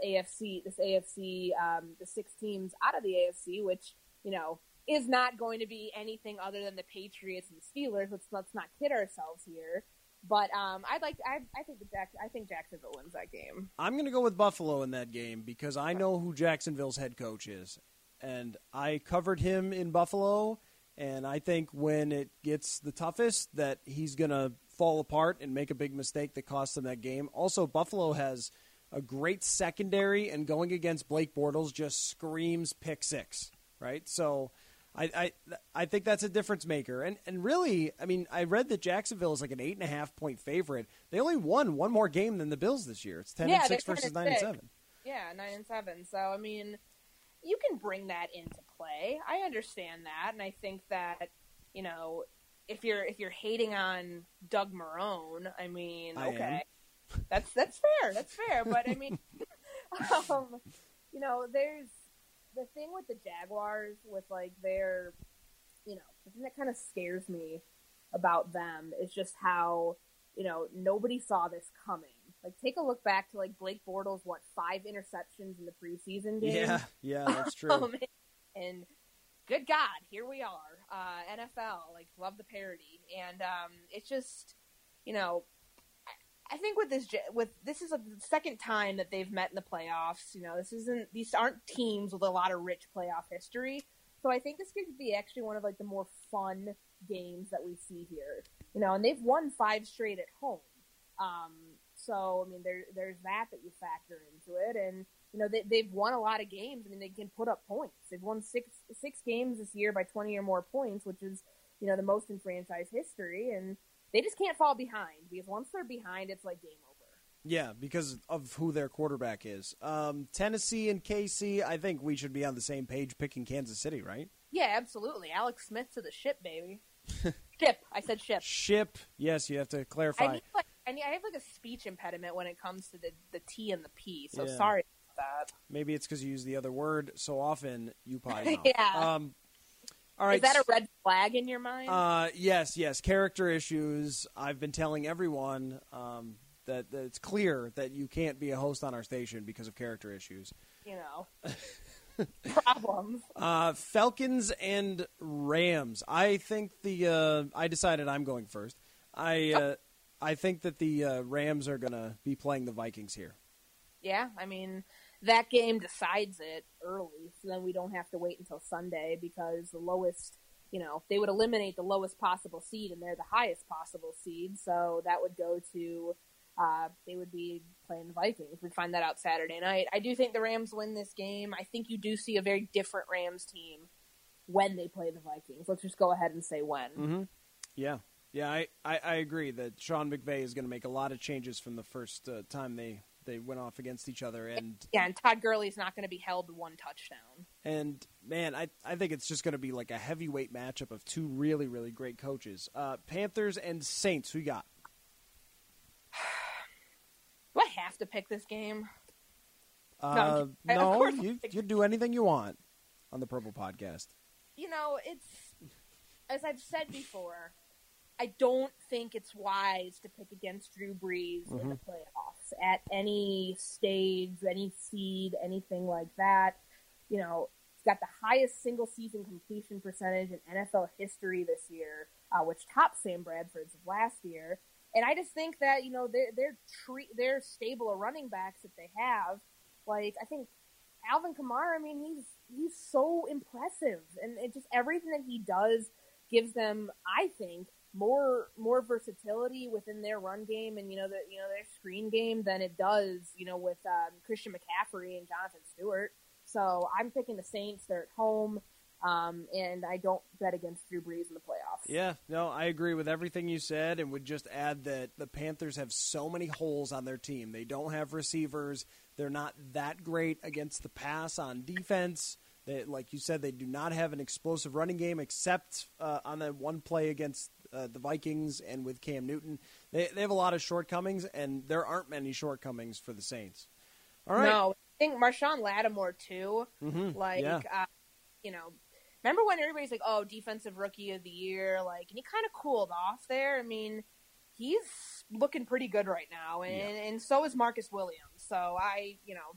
6 teams out of the AFC, which, you know, is not going to be anything other than the Patriots and the Steelers. Let's not kid ourselves here. But I think Jacksonville wins that game. I'm going to go with Buffalo in that game because I know who Jacksonville's head coach is, and I covered him in Buffalo. And I think when it gets the toughest, that he's going to fall apart and make a big mistake that costs them that game. Also, Buffalo has a great secondary, and going against Blake Bortles just screams pick six, right? So I think that's a difference maker. And really, I mean, I read that Jacksonville is like an 8.5-point favorite. They only won one more game than the Bills this year. It's 10-6 versus 9-7. Yeah, 9-7. So, I mean, you can bring that into play. I understand that, and I think that, you know, if you're hating on Doug Marrone, I mean, okay, that's fair. That's fair. But I mean, you know, there's the thing with the Jaguars with like their, you know, the thing that kind of scares me about them is just how, you know, nobody saw this coming. Like, take a look back to, like, Blake Bortles, 5 interceptions in the preseason game? Yeah, that's true. And good God, here we are. NFL, like, love the parody. And it's just, you know, I think with this is the second time that they've met in the playoffs. You know, these aren't teams with a lot of rich playoff history. So I think this could be actually one of, like, the more fun games that we see here. You know, and they've won 5 straight at home. So, I mean, there's that you factor into it. And, you know, they've won a lot of games. I mean, they can put up points. They've won six games this year by 20 or more points, which is, you know, the most in franchise history. And they just can't fall behind, because once they're behind, it's like game over. Yeah, because of who their quarterback is. Tennessee and KC, I think we should be on the same page picking Kansas City, right? Yeah, absolutely. Alex Smith to the ship, baby. Ship. I said ship. Ship. Yes, you have to clarify. I have like a speech impediment when it comes to the T and the P, so sorry about that. Maybe it's because you use the other word so often, you potty mouth. Yeah. All right. Is that a red flag in your mind? Yes. Character issues. I've been telling everyone that it's clear that you can't be a host on our station because of character issues. You know. Problems. Falcons and Rams. I think I decided I'm going first. I think that the Rams are going to be playing the Vikings here. Yeah, I mean, that game decides it early, so then we don't have to wait until Sunday, because the lowest, you know, they would eliminate the lowest possible seed, and they're the highest possible seed, so that would go to, they would be playing the Vikings. We'd find that out Saturday night. I do think the Rams win this game. I think you do see a very different Rams team when they play the Vikings. Let's just go ahead and say when. Mm-hmm. Yeah. Yeah, I agree that Sean McVay is going to make a lot of changes from the first time they went off against each other. And Todd Gurley's not going to be held to 1 touchdown. And, man, I think it's just going to be like a heavyweight matchup of 2 really, really great coaches. Panthers and Saints, who you got? Do I have to pick this game? No, you do anything you want on the Purple Podcast. You know, it's, as I've said before, I don't think it's wise to pick against Drew Brees in the playoffs at any stage, any seed, anything like that. You know, he's got the highest single-season completion percentage in NFL history this year, which tops Sam Bradford's of last year. And I just think that, you know, their stable of running backs that they have, like, I think Alvin Kamara, I mean, he's so impressive. And it just, everything that he does gives them, I think, more versatility within their run game and their screen game than it does with Christian McCaffrey and Jonathan Stewart. So I'm picking the Saints. They're at home. And I don't bet against Drew Brees in the playoffs. Yeah, no, I agree with everything you said and would just add that the Panthers have so many holes on their team. They don't have receivers. They're not that great against the pass on defense. They, like you said, they do not have an explosive running game except on that one play against the Vikings and with Cam Newton. They have a lot of shortcomings, and there aren't many shortcomings for the Saints. All right. No, I think Marshawn Lattimore, too. Remember when everybody's like, oh, defensive rookie of the year, and he kind of cooled off there. I mean, he's looking pretty good right now, and so is Marcus Williams. So I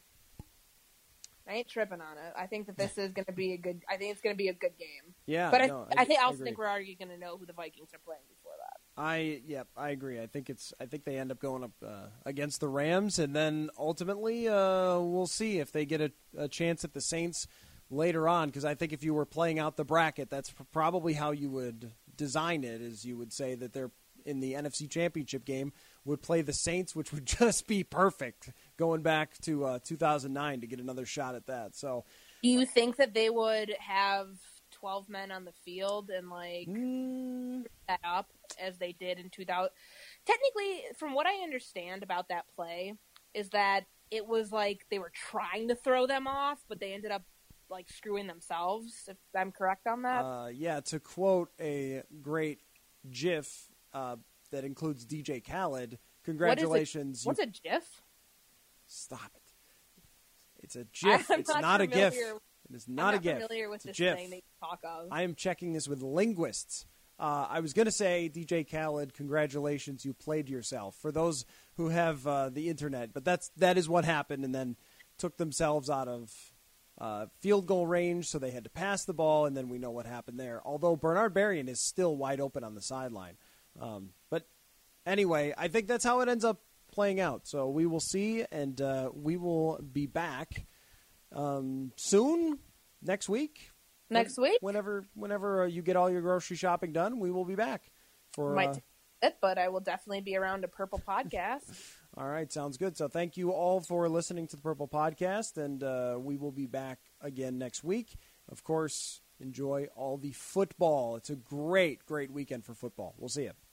ain't tripping on it. I think that this is going to be I think it's going to be a good game. Yeah. But I also think we're already going to know who the Vikings are playing before that. I agree. I think they end up going up against the Rams, and then ultimately we'll see if they get a chance at the Saints later on, because I think if you were playing out the bracket, that's probably how you would design it, is you would say that they're in the NFC Championship game, would play the Saints, which would just be perfect going back to 2009 to get another shot at that. So, do you think that they would have 12 men on the field and set up as they did in 2000? Technically, from what I understand about that play, is that it was like they were trying to throw them off, but they ended up screwing themselves, if I'm correct on that. Yeah, to quote a great GIF that includes DJ Khaled, congratulations. What's a GIF? Stop it. It's a GIF. It's not a GIF. It is not a GIF. I'm not familiar with this GIF. thing that you talk of. I am checking this with linguists. I was going to say, DJ Khaled, congratulations, you played yourself. For those who have the internet, but that is what happened, and then took themselves out of field goal range, so they had to pass the ball, and then we know what happened there. Although Bernard Berrian is still wide open on the sideline. But anyway, I think that's how it ends up playing out. So we will see, and we will be back soon, next week. Next week? Whenever you get all your grocery shopping done, we will be back. Might take it, but I will definitely be around a Purple Podcast. All right, sounds good. So thank you all for listening to the Purple Podcast, and we will be back again next week. Of course, enjoy all the football. It's a great, great weekend for football. We'll see you.